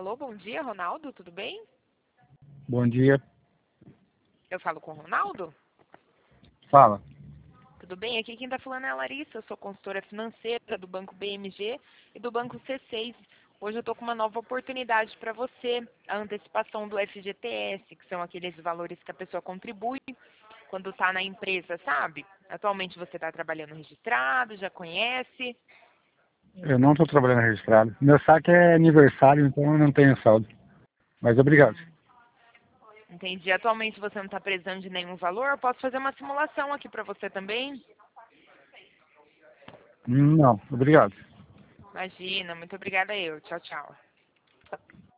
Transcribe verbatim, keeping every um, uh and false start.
Alô, bom dia, Ronaldo, tudo bem? Bom dia. Eu falo com o Ronaldo? Fala. Tudo bem? Aqui quem está falando é a Larissa, eu sou consultora financeira do Banco B M G e do Banco C seis. Hoje eu estou com uma nova oportunidade para você, a antecipação do F G T S, que são aqueles valores que a pessoa contribui quando está na empresa, sabe? Atualmente você está trabalhando registrado, já conhece? Eu não estou trabalhando registrado. Meu saque é aniversário, então eu não tenho saldo. Mas obrigado. Hum, entendi. Atualmente você não está precisando de nenhum valor? Eu posso fazer uma simulação aqui para você também? Hum, Não, obrigado. Imagina, muito obrigada eu. Tchau, tchau.